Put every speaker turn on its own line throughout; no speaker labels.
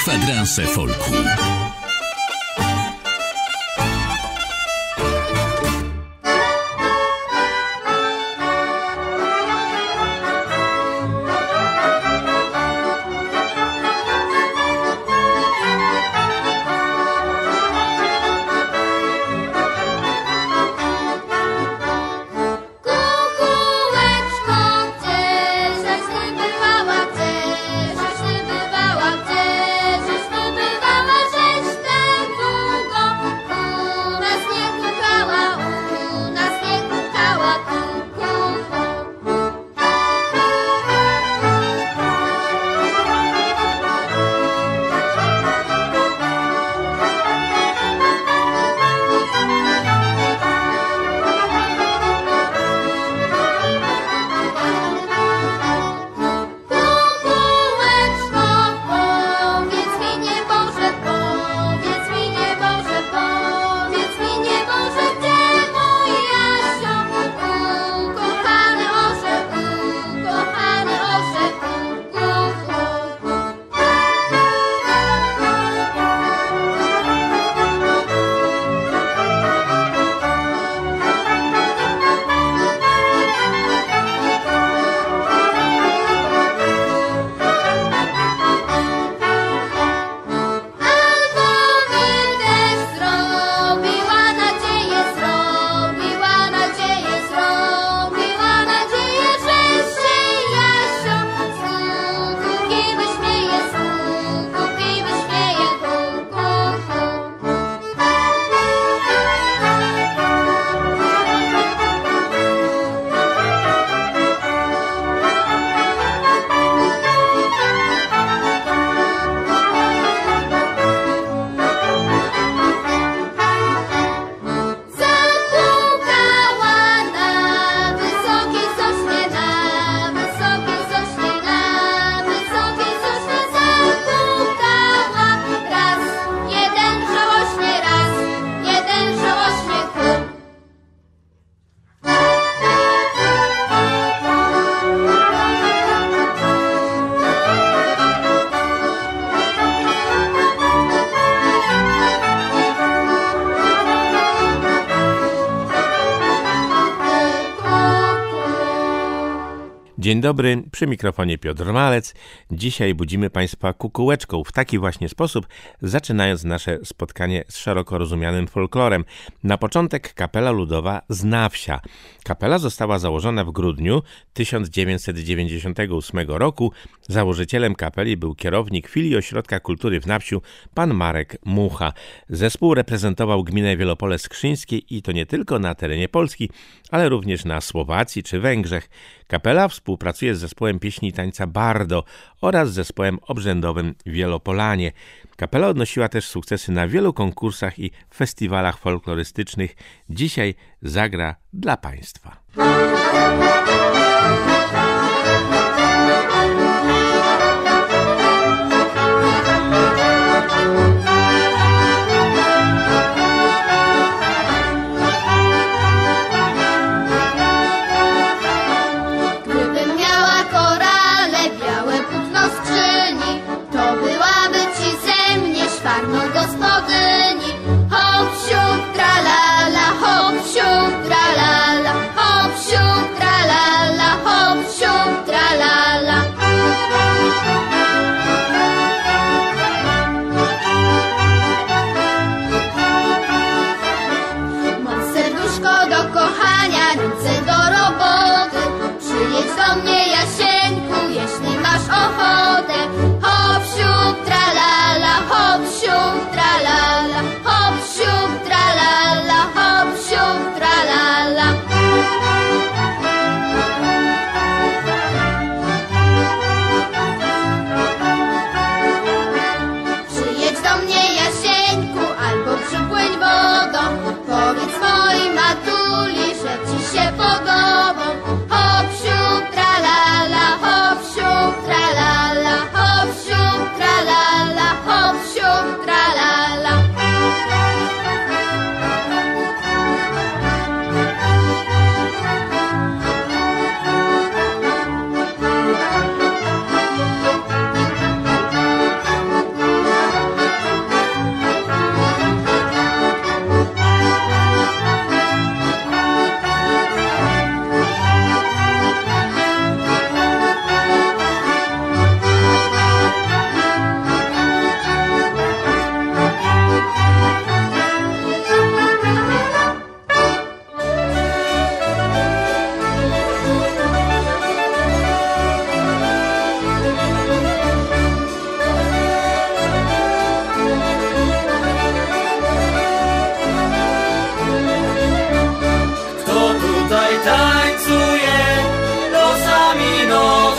Kwadranse folku.
Dzień dobry, przy mikrofonie Piotr Malec. Dzisiaj budzimy Państwa kukułeczką w taki właśnie sposób, zaczynając nasze spotkanie z szeroko rozumianym folklorem. Na początek kapela ludowa z Na Wsia. Kapela została założona w grudniu 1998 roku. Założycielem kapeli był kierownik filii Ośrodka Kultury w Na Wsiu, pan Marek Mucha. Zespół reprezentował gminę Wielopole Skrzyńskie i to nie tylko na terenie Polski, ale również na Słowacji czy Węgrzech. Kapela współpracuje z zespołem pieśni i tańca Bardo oraz zespołem obrzędowym Wielopolanie. Kapela odnosiła też sukcesy na wielu konkursach i festiwalach folklorystycznych. Dzisiaj zagra dla Państwa.
Gospodyni, hop siup tra la la, hop siup tra la la, hop siup tra la la,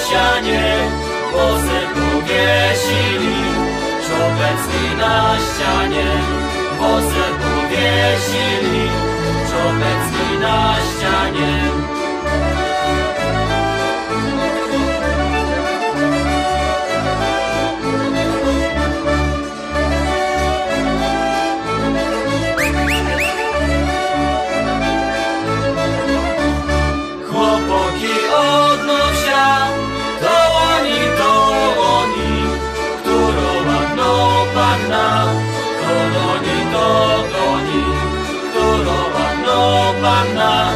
sianie, wozy powiesili, czopecki na ścianie, wozy powiesili, czopecki na ścianie. Panna,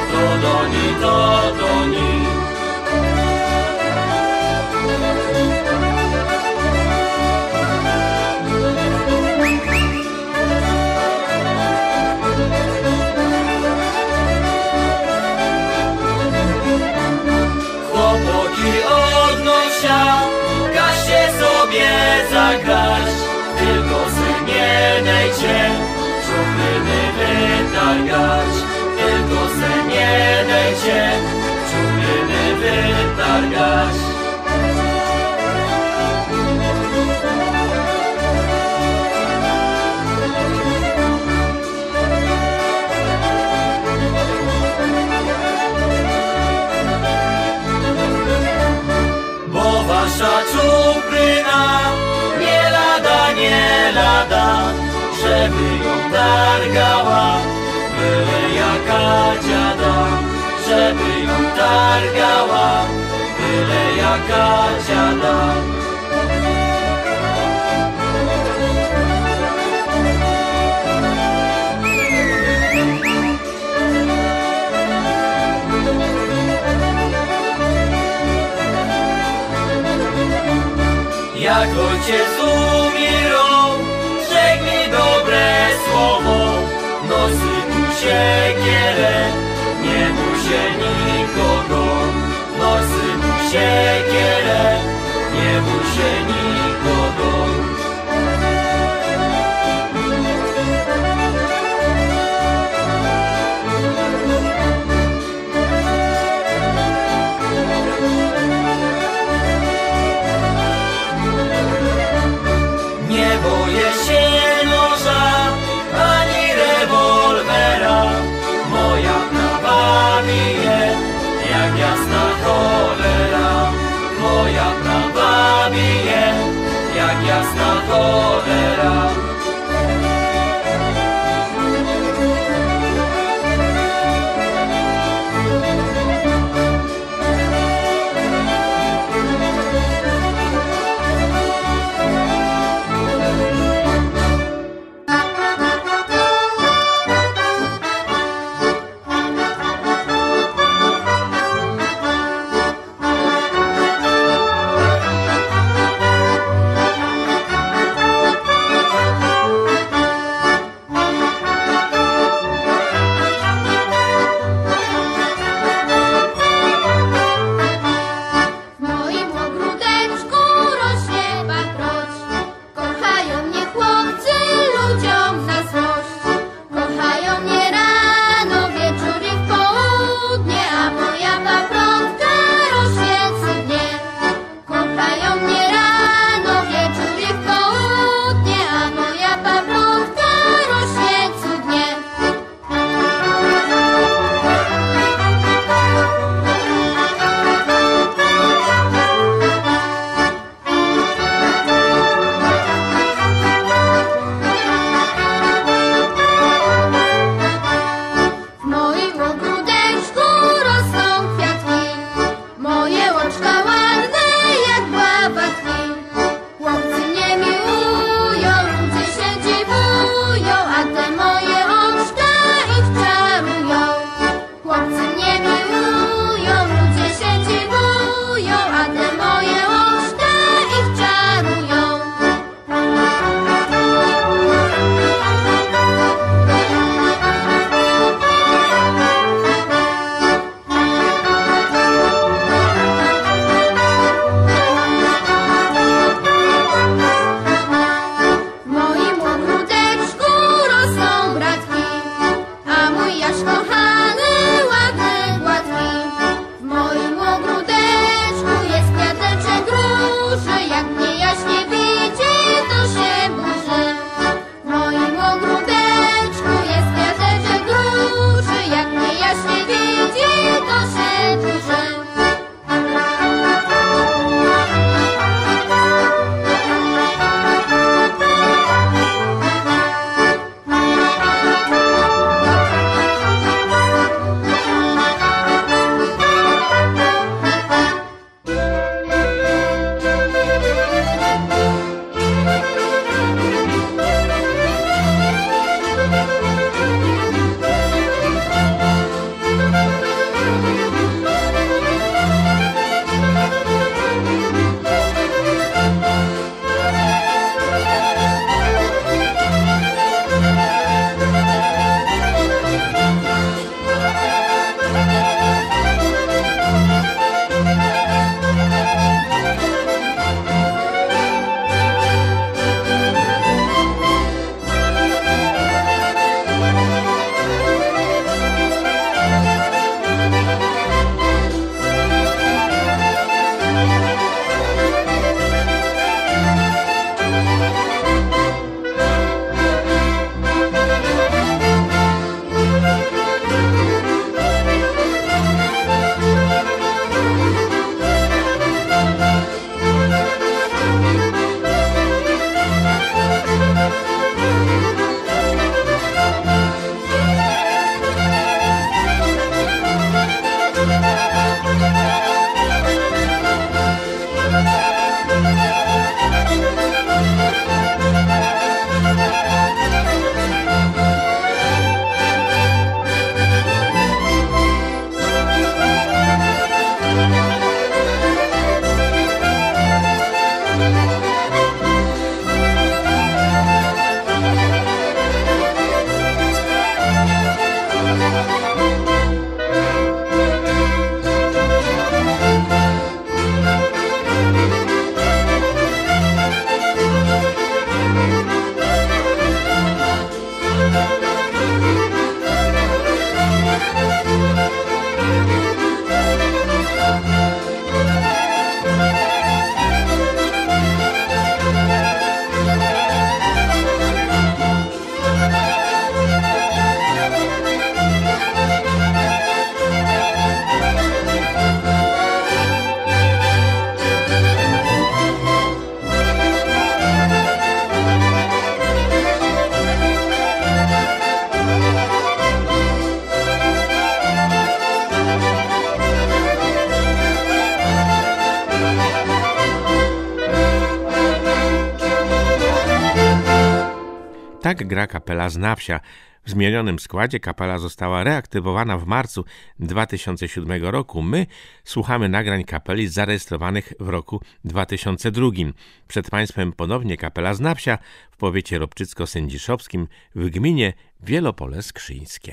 do doni. Chłopaki odnosia, każcie sobie zagrać, tylko se nie dejcie, czupryny wytargać. Tylko se nie dejcie, czupryny wytargać. Bo wasza czupryna nie lada, żeby ją targała. Byle jaka dziada, żeby ją targała, byle jaka dziada. Jak ojciec umierał, rzekł mi dobre słowo, no synu siekierę, nie bój się nikogo. No synu siekierę, nie bój się nikogo. Nie boję się noża, ani rewolwera. Moja prawa bije, jak jasna cholera. Moja prawa bije, jak jasna cholera.
Jak gra kapela z na wsia? W zmienionym składzie kapela została reaktywowana w marcu 2007 roku. My słuchamy nagrań kapeli zarejestrowanych w roku 2002. Przed Państwem ponownie kapela z na wsia w powiecie ropczycko-sędziszowskim w gminie Wielopole Skrzyńskie.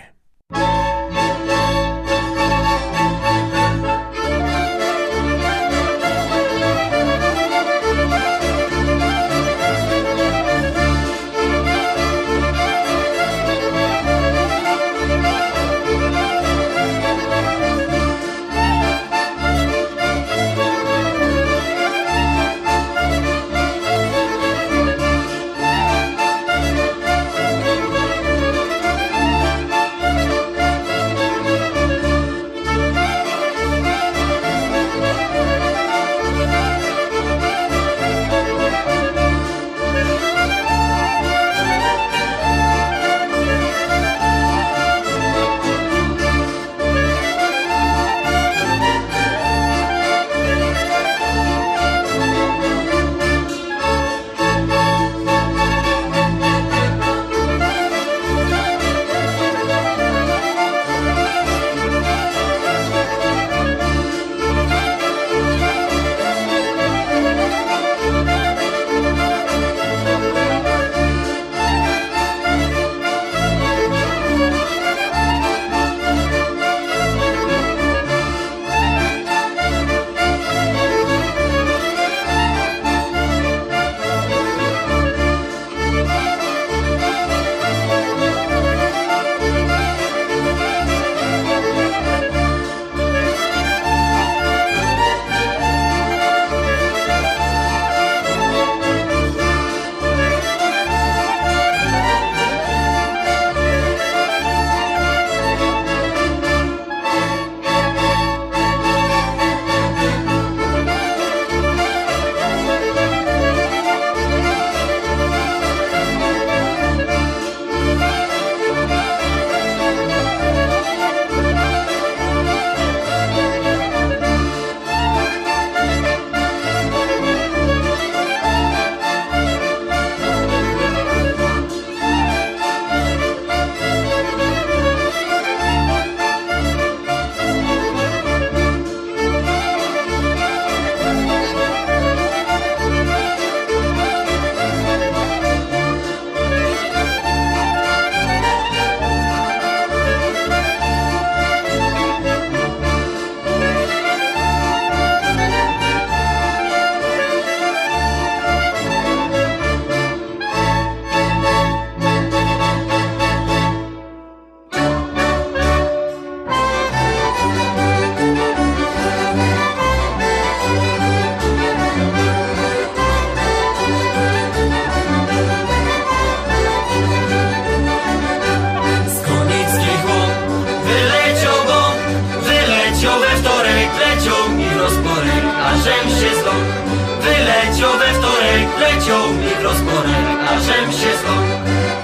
leciał mi w rozporek, ażem się zląkł.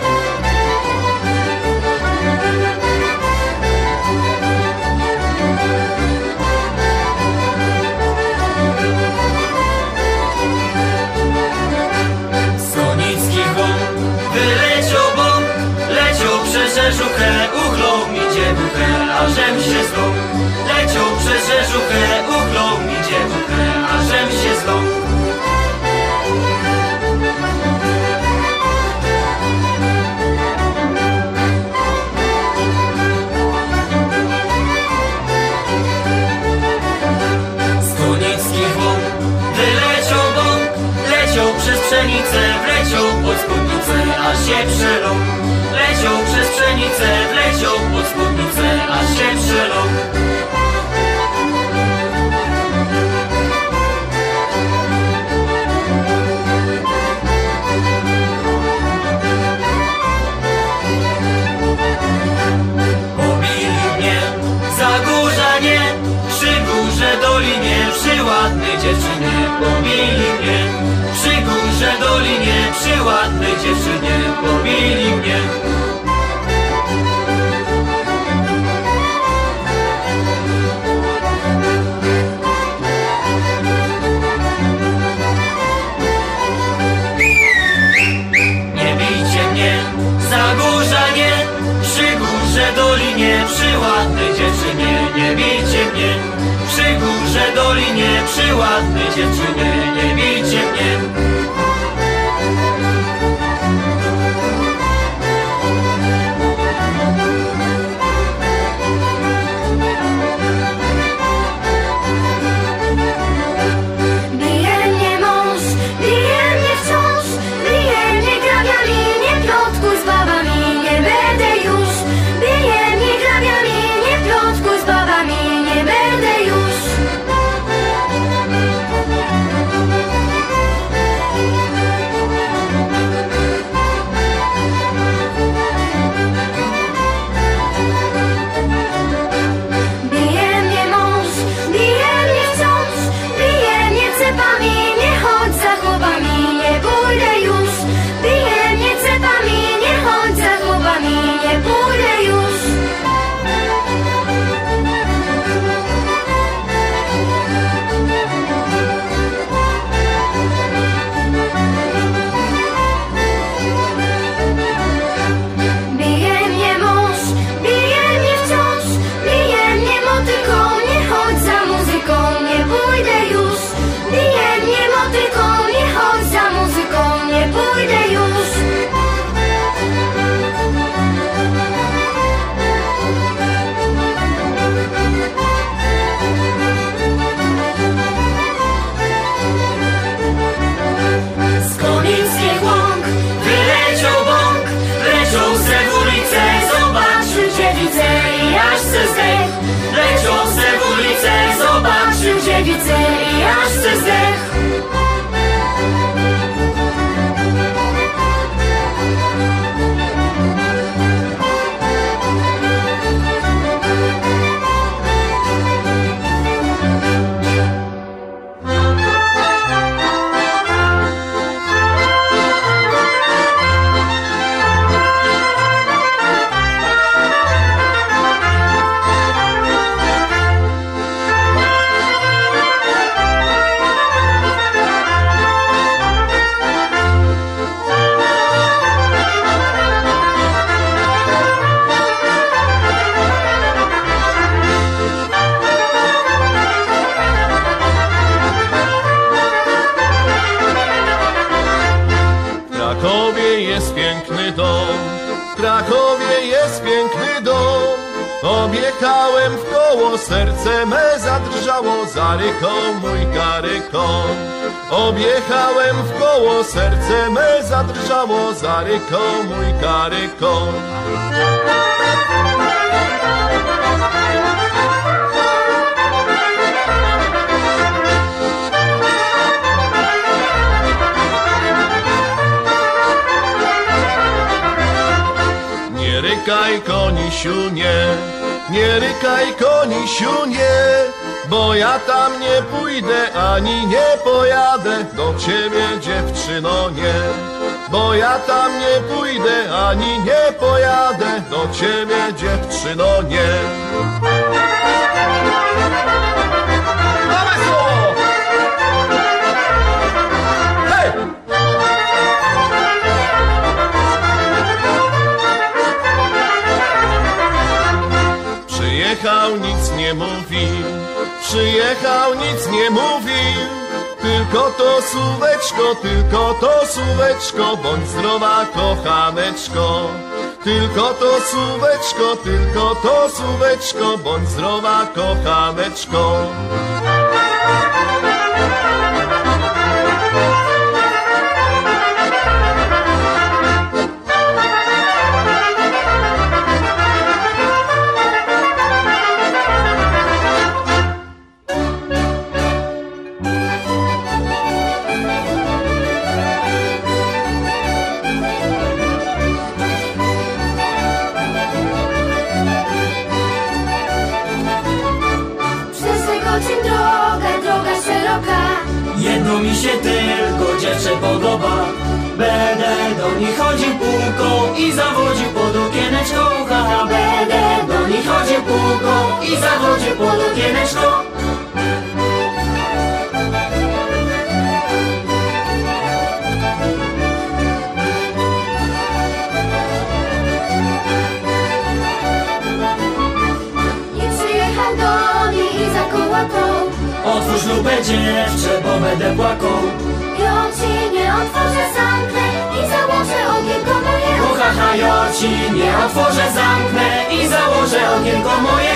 Skonicki łąk wyleciał bąk, leciał przez rzeżuchę, uchlął mi dziewuchę, ażem się zląkł. Leciał przez rzeżuchę, uchlął mi dziewuchę, ażem się zląkł. Przez pszenicę wleciał pod spódnicę, aż się przeląkł. Leciał przez pszenicę, wleciał pod spódnicę, aż się przeląkł. Pobili mnie za górzanie, przy górze dolinie, przy ładnej dziewczynie. Pobili mnie przy górze dolinie, przy ładnej dziewczynie, pobili mnie. Nie bijcie mnie przy ładnej dziewczynie, nie bijcie mnie.
Dziewice i aż se zdech.
W Krakowie jest piękny dom. Objechałem w koło, serce me zadrżało, zaryką mój karyką. Objechałem w koło, serce me zadrżało, zaryką mój karyką. Nie rykaj konisiu, nie rykaj konisiu, nie, bo ja tam nie pójdę, ani nie pojadę do ciebie, dziewczyno, nie. Bo ja tam nie pójdę, ani nie pojadę do ciebie, dziewczyno, nie. Dawaj słowo! Hej! Przyjechał, nic nie mówił, przyjechał, nic nie mówił. Tylko to słóweczko, bądź zdrowa, kochaneczko. Tylko to słóweczko, bądź zdrowa, kochaneczko.
Jedno mi się tylko dziewczę podoba. Będę do nich chodził półką i zawodził pod okieneczko. Haha, będę do nich chodził półką i zawodził pod okieneczko. I przyjechał do nich i zakołatał. Otwórz lub ślubę dziewczę, bo będę płakał.
Ja ci nie otworzę, zamknę i założę ogienko moje.
Uchacha, ja ci nie otworzę, zamknę i założę ogienko moje.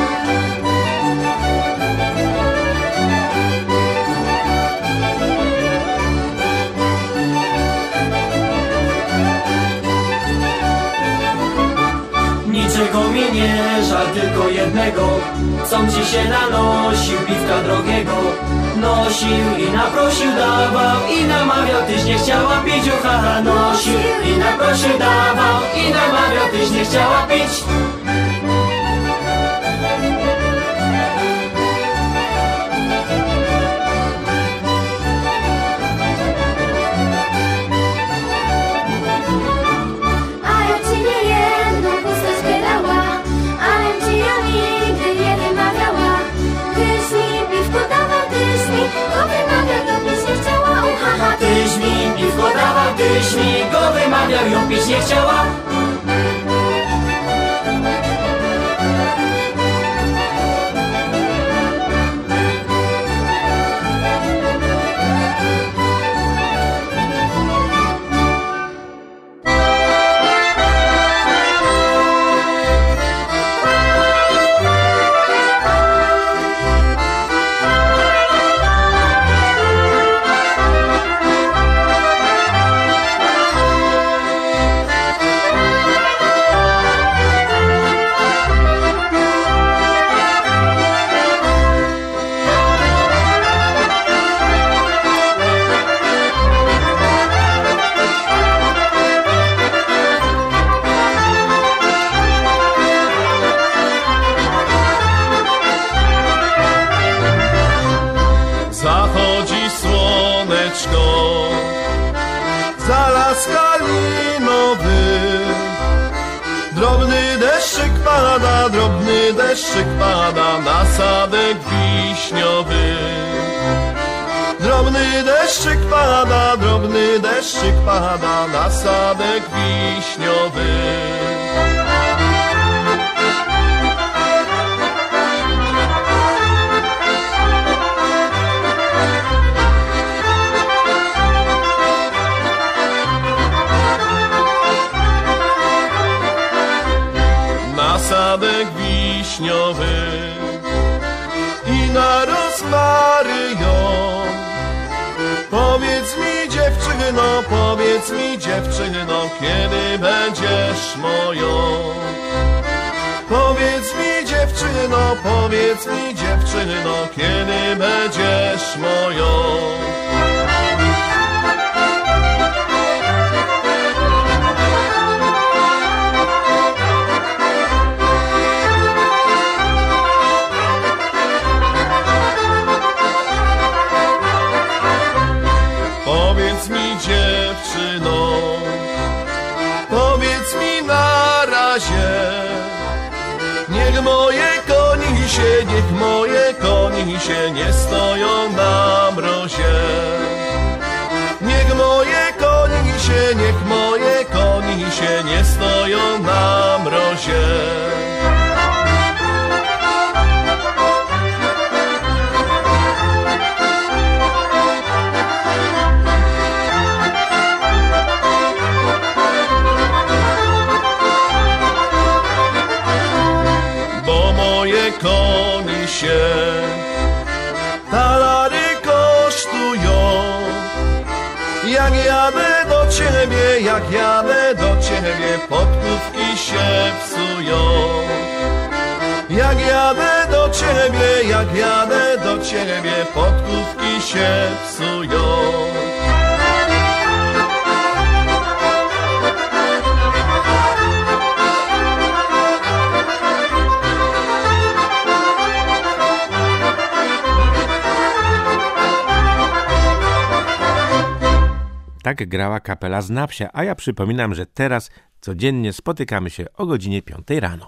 Niczego mi nie żal, tylko jednego, com ci się nanosił, piwka drogiego. Nosił i naprosił, dawał i namawiał, tyś nie chciała pić, uchacha. Nosił i naprosił, dawał i namawiał, tyś nie chciała pić. Tyś mi piwko dawał, tyś mi go wymawiał, ją pić nie chciała.
Zachodzi słoneczko, za las kalinowy. Drobny deszczyk pada na sadek wiśniowy. Drobny deszczyk pada na sadek wiśniowy. Sadek wiśniowy i na rozmary ją. Powiedz mi dziewczyno, kiedy będziesz moją? Powiedz mi dziewczyno, kiedy będziesz moją? Powiedz mi dziewczyno, powiedz mi na razie. Niech moje koni się nie stoją na mrozie. Niech moje koni się nie stoją na mrozie. Koni się talary kosztują. Jak jadę do ciebie, podkówki się psują. Jak jadę do ciebie, podkówki się psują.
Tak grała kapela z Na Wsia, a ja przypominam, że teraz codziennie spotykamy się o godzinie 5 rano.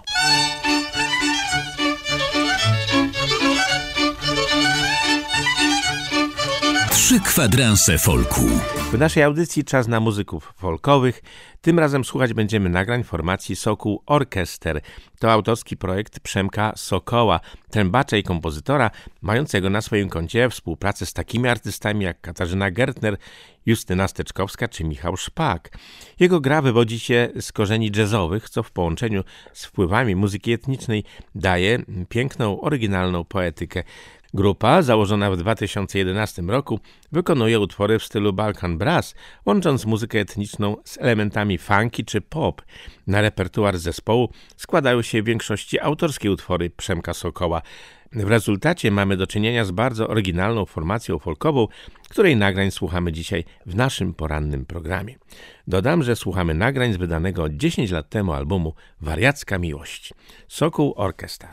3 kwadranse folku.
W naszej audycji czas na muzyków folkowych. Tym razem słuchać będziemy nagrań formacji Sokół Orkester. To autorski projekt Przemka Sokoła, trębacza i kompozytora, mającego na swoim koncie współpracę z takimi artystami jak Katarzyna Gertner, Justyna Steczkowska czy Michał Szpak. Jego gra wywodzi się z korzeni jazzowych, co w połączeniu z wpływami muzyki etnicznej daje piękną, oryginalną poetykę. Grupa, założona w 2011 roku, wykonuje utwory w stylu Balkan Brass, łącząc muzykę etniczną z elementami funky czy pop. Na repertuar zespołu składają się w większości autorskie utwory Przemka Sokoła. W rezultacie mamy do czynienia z bardzo oryginalną formacją folkową, której nagrań słuchamy dzisiaj w naszym porannym programie. Dodam, że słuchamy nagrań z wydanego 10 lat temu albumu Wariacka Miłość. Sokół Orkester.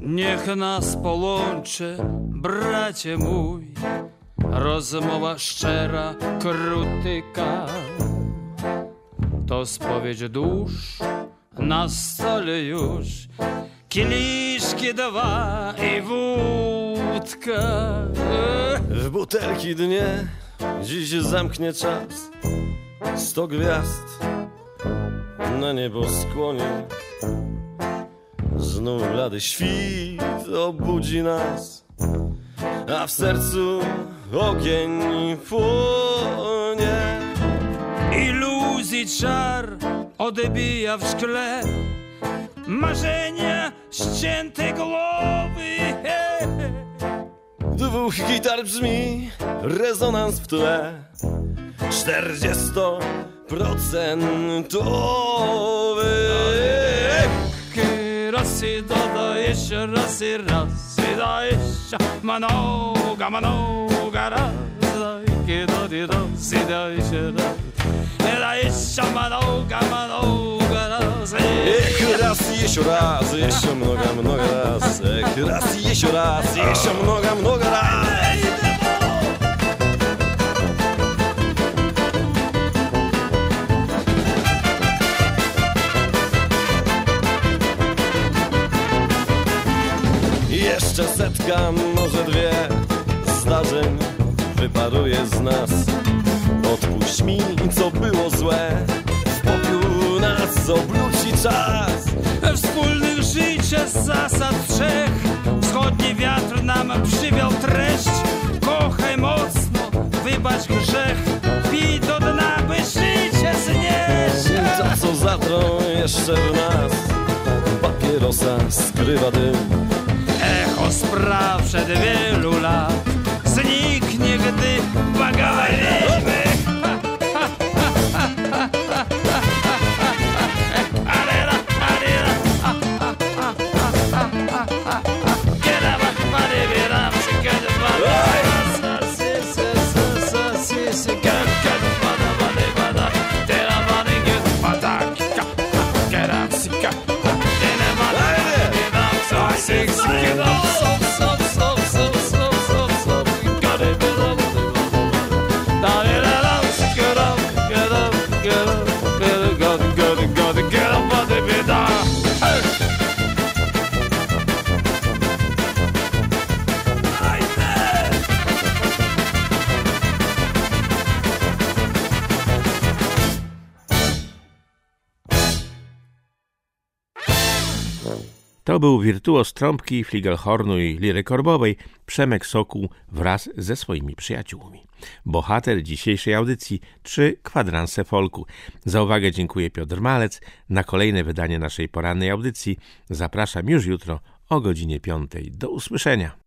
Niech nas połączy, bracie mój, rozmowa szczera, krutyka. To spowiedź dusz, na stole już kieliszki dwa i wódka.
W butelki dnie dziś zamknie czas, 100 gwiazd na nieboskłonie. Znów blady świt obudzi nas, a w sercu ogień płonie.
Iluzji czar odbija w szkle, marzenia ścięte głowy.
2 gitar brzmi, rezonans w tle, 40%.
Raz i jeszcze, raz i raz i jeszcze, mnoga raz, raz i jeszcze raz. Jeszcze mnoga raz.
Raz i jeszcze raz, jeszcze mnoga raz. Raz i jeszcze raz, jeszcze mnoga raz. Jeszcze 100, może 2 zdarzeń wyparuje z nas. Odpuść mi, co było złe, w popiół nas obróci czas.
Wspólnych życia z zasad 3, wschodni wiatr nam przywiał treść. Kochaj mocno, wybacz grzech, pij do dna, by życie znieść.
To co zatrą jeszcze w nas, papierosa skrywa dym.
Echo spraw przed wielu lat zniknie, gdy bagalimy.
To był wirtuoz trąbki, fligelhornu i liry korbowej Przemek Sokół wraz ze swoimi przyjaciółmi. Bohater dzisiejszej audycji 3 kwadranse folku. Za uwagę dziękuję Piotr Malec. Na kolejne wydanie naszej porannej audycji zapraszam już jutro o godzinie 5. Do usłyszenia.